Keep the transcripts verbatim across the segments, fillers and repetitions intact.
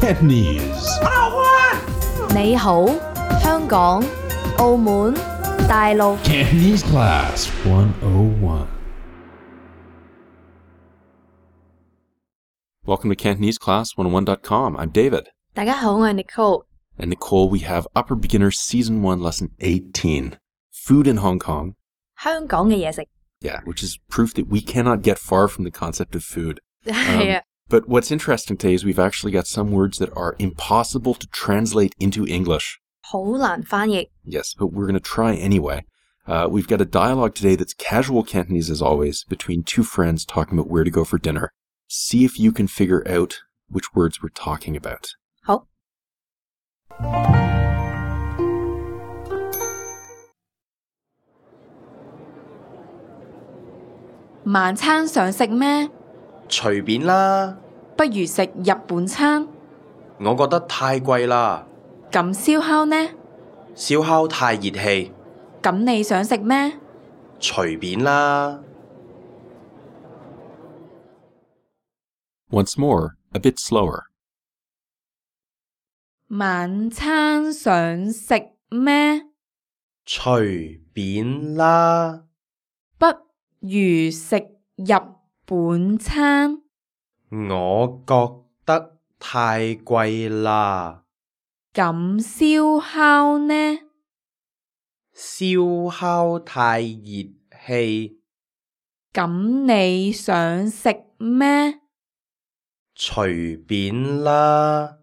Cantonese. 你好，香港、澳門、大陸。 Cantonese Class one oh one. Welcome to Cantonese Class one oh one dot com. I'm David. 大家好，我係 Nicole。 And Nicole, we have Upper Beginner Season one, Lesson eighteen. Food in Hong Kong. 香港嘅嘢食。 Yeah, which is proof that we cannot get far from the concept of food. 係啊。 But what's interesting today is we've actually got some words that are impossible to translate into English. 好難翻譯。 Yes, but we're going to try anyway. Uh, we've got a dialogue today that's casual Cantonese as always, between two friends talking about where to go for dinner. See if you can figure out which words we're talking about. 好。 晚餐想食咩？ 隨便啦， 不如食日本餐。 我覺得太貴啦。 咁燒烤呢？ 燒烤太熱氣。 咁你想食咩？ 隨便啦。 Once more, a bit slower. 晚餐想食咩？ 隨便啦。 不如食日本餐。 我覺得太貴啦。 咁燒烤呢？ 燒烤太熱氣。 咁你想食咩？ 隨便啦。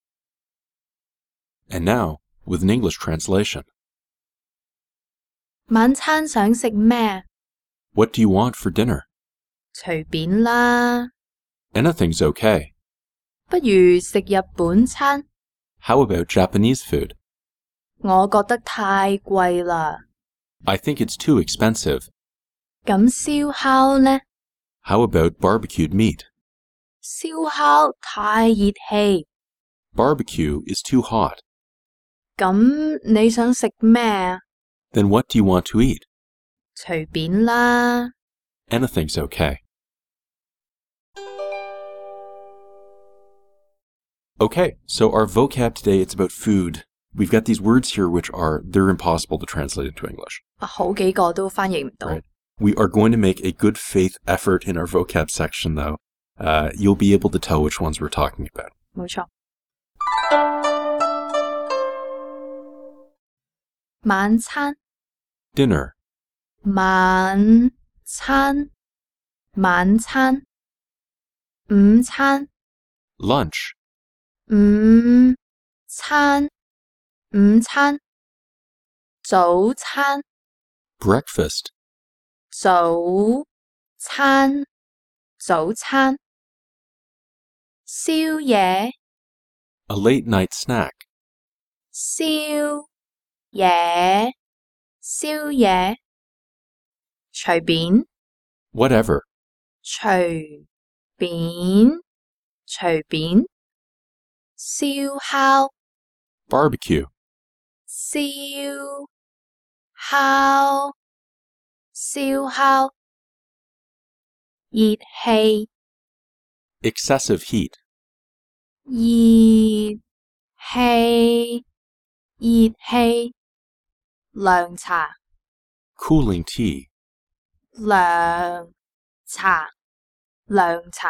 And now, with an English translation. 晚餐想食咩？ What do you want for dinner? 隨便啦。 Anything's okay. 不如食日本餐。 How about Japanese food? 我覺得太貴啦。 I think it's too expensive. 咁燒烤呢？ How about barbecued meat? 燒烤太熱氣。 Barbecue is too hot. 咁你想食咩？ Then what do you want to eat? 隨便啦。 Anything's okay. Okay, so our vocab today, it's about food. We've got these words here which are, they're impossible to translate into English. 好幾個都翻譯唔到。 Right. We are going to make a good faith effort in our vocab section, though. Uh, you'll be able to tell which ones we're talking about. 冇錯。晚餐。 Dinner, 晚餐。晚餐。午餐。 lunch, 午餐。午餐。早餐。 breakfast, 早餐。早餐。宵夜。 a late night snack, 宵夜。宵夜。隨便。 whatever, 隨便。隨便。燒烤。 barbecue, 燒烤。燒烤。熱氣。 excessive heat, 熱氣。熱氣。涼茶。 cooling tea, 涼茶。涼茶。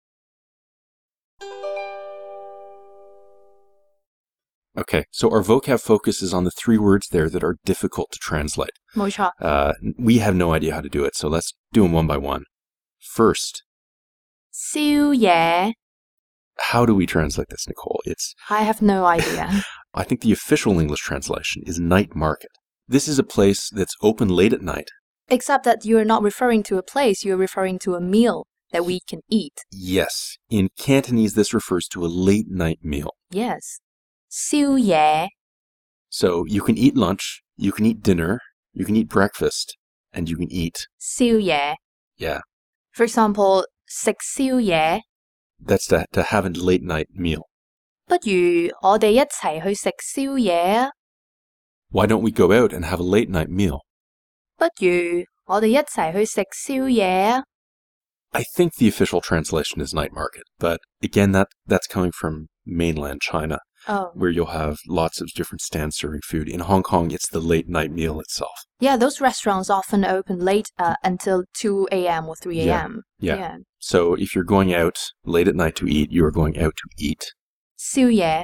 Okay, so our vocab focus is on the three words there that are difficult to translate. 冇錯。 Uh, we have no idea how to do it, so let's do them one by one. First, 宵夜。 how do we translate this, Nicole? It's, I have no idea. I think the official English translation is night market. This is a place that's open late at night. Except that you are not referring to a place, you are referring to a meal that we can eat. Yes, in Cantonese, this refers to a late night meal. Yes. 宵夜。 So you can eat lunch, you can eat dinner, you can eat breakfast, and you can eat. 宵夜。 Yeah, For example, 食宵夜。 that's to, to have a late night meal. 不如我哋一齊去食宵夜啊！ Why don't we go out and have a late night meal? 不如我哋一齊去食宵夜啊！ I think the official translation is night market, but again, that that's coming from mainland China, Oh. where you'll have lots of different stands serving food. In Hong Kong, it's the late night meal itself. Yeah, those restaurants often open late uh, until two a.m. or three a.m. Yeah. yeah. So if you're going out late at night to eat, you are going out to eat. 宵夜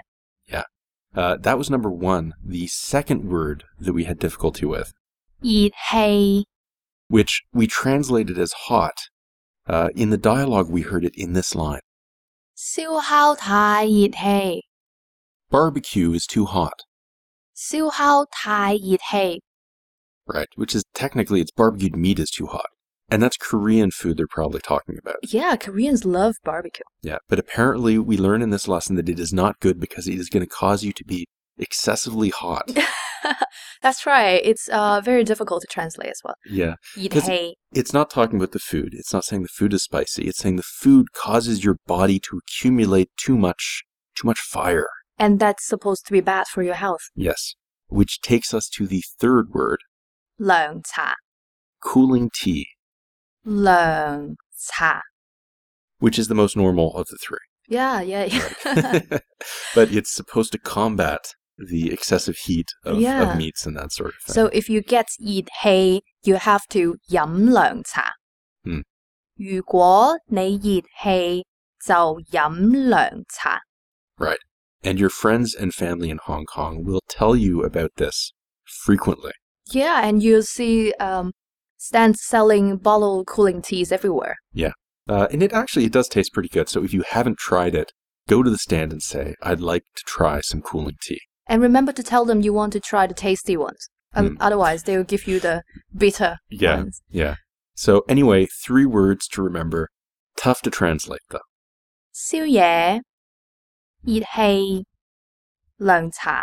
Uh, that was number one. The second word that we had difficulty with, 熱氣 which we translated as hot. Uh, in the dialogue, we heard it in this line. 燒烤太熱氣 Barbecue is too hot. 燒烤太熱氣 Right, which is technically it's barbecued meat is too hot. And that's Korean food they're probably talking about. Yeah, Koreans love barbecue. Yeah, but apparently we learn in this lesson that it is not good because it is going to cause you to be excessively hot. That's right. It's uh, very difficult to translate as well. Yeah, 熱 'Cause- 氣 it's not talking about the food. It's not saying the food is spicy. It's saying the food causes your body to accumulate too much, too much fire. and that's supposed to be bad for your health. Yes, which takes us to the third word, 涼茶 cooling tea, 涼茶 which is the most normal of the three. Yeah, yeah, yeah. But it's supposed to combat the excessive heat of, Yeah. of meats and that sort of thing. So if you get 熱氣, you have to 飲涼茶. 嗯。 如果你熱氣，就飲涼茶. Right. And your friends and family in Hong Kong will tell you about this frequently. Yeah, and you'll see um, stands selling bottled cooling teas everywhere. Uh, and it actually, it does taste pretty good. So if you haven't tried it, go to the stand and say, I'd like to try some cooling tea. And remember to tell them you want to try the tasty ones. Um, Mm. Otherwise, they'll give you the bitter Yeah. ones. Yeah. So anyway, three words to remember. Tough to translate though. 宵夜, 熱氣, 涼茶.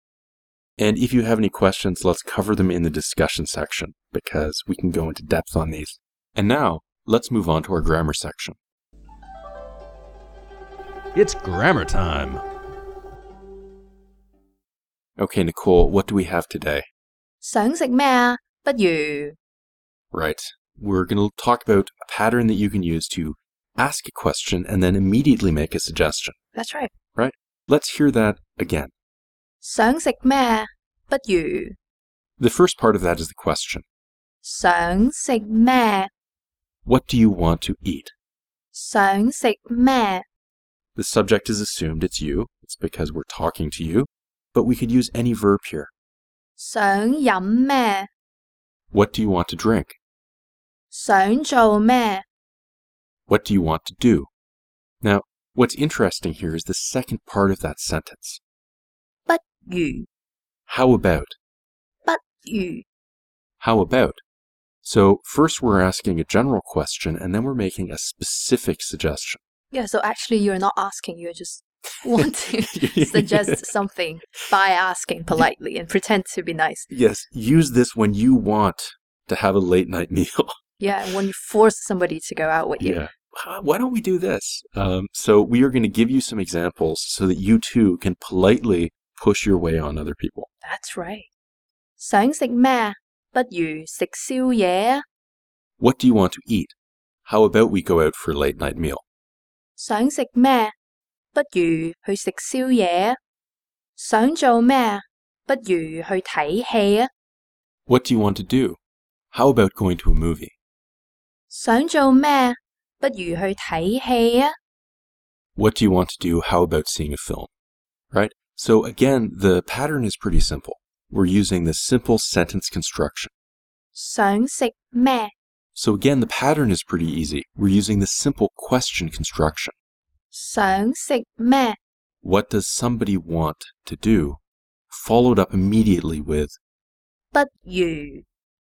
And if you have any questions, let's cover them in the discussion section because we can go into depth on these. And now, let's move on to our grammar section. It's grammar time. Okay, Nicole, what do we have today? 想食咩啊？不如 Right. We're going to talk about a pattern that you can use to ask a question and then immediately make a suggestion. That's right. Let's hear that again. 想食咩？不如 The first part of that is the question. 想食咩？ What do you want to eat? 想食咩？ The subject is assumed it's you. It's because we're talking to you. But we could use any verb here. 想飲咩？ What do you want to drink? 想做咩？ What do you want to do? Now, what's interesting here is the second part of that sentence. 不如 How about? 不如 How about? So first we're asking a general question and then we're making a specific suggestion. Yeah, so actually you're not asking, you just want to suggest something by asking politely and pretend to be nice. Yes, use this when you want to have a late night meal. Yeah, when you force somebody to go out with you. Yeah. Why don't we do this? Um, so we are going to give you some examples so that you too can politely push your way on other people. That's right. 想食咩？不如食宵夜啊！ What do you want to eat? How about we go out for a late night meal? 想食咩？不如去食宵夜啊！想做咩？不如去睇戲啊！ What do you want to do? How about going to a movie? 想做咩？不如去睇戲啊！ What do you want to do? How about seeing a film? Right? So again, the pattern is pretty simple. We're using the simple sentence construction. 想食咩？ So again, the pattern is pretty easy. We're using the simple question construction. 想食咩？ What does somebody want to do? Followed up immediately with 不如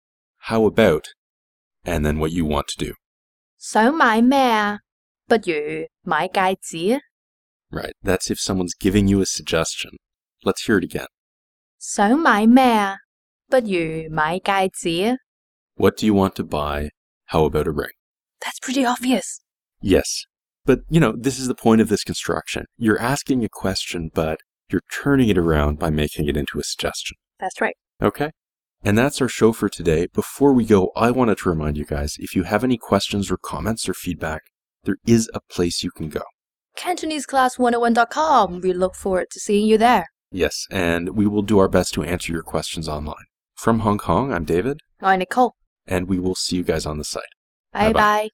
how about, and then what you want to do. 想買咩啊？不如買戒指啊！ Right? That's if someone's giving you a suggestion. Let's hear it again. 想買咩啊？不如買戒指啊！ What do you want to buy? How about a ring? That's pretty obvious. Yes. But, you know, this is the point of this construction. You're asking a question, but you're turning it around by making it into a suggestion. That's right. Okay? And that's our show for today. Before we go, I wanted to remind you guys, if you have any questions or comments or feedback, there is a place you can go. Cantonese Class one oh one dot com. We look forward to seeing you there. Yes, and we will do our best to answer your questions online. From Hong Kong, I'm David, 我係 Nicole， and we will see you guys on the site. 拜拜。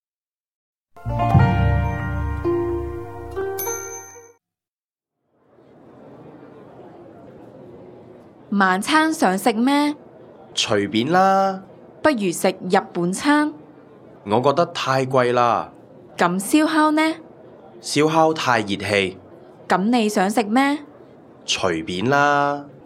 晚餐想食咩？ 隨便啦， 不如食日本餐。 我覺得太貴啦， 咁燒烤呢？ 燒烤太熱氣， 咁你想食咩？ 隨便啦。